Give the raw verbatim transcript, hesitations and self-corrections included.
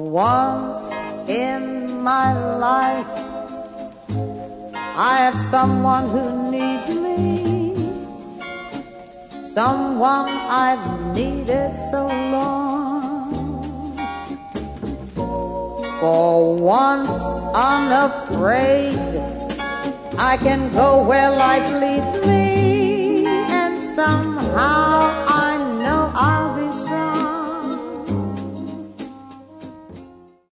once in my life I have someone who needs me, someone I've needed so long. For once unafraid, I can go where life leads me.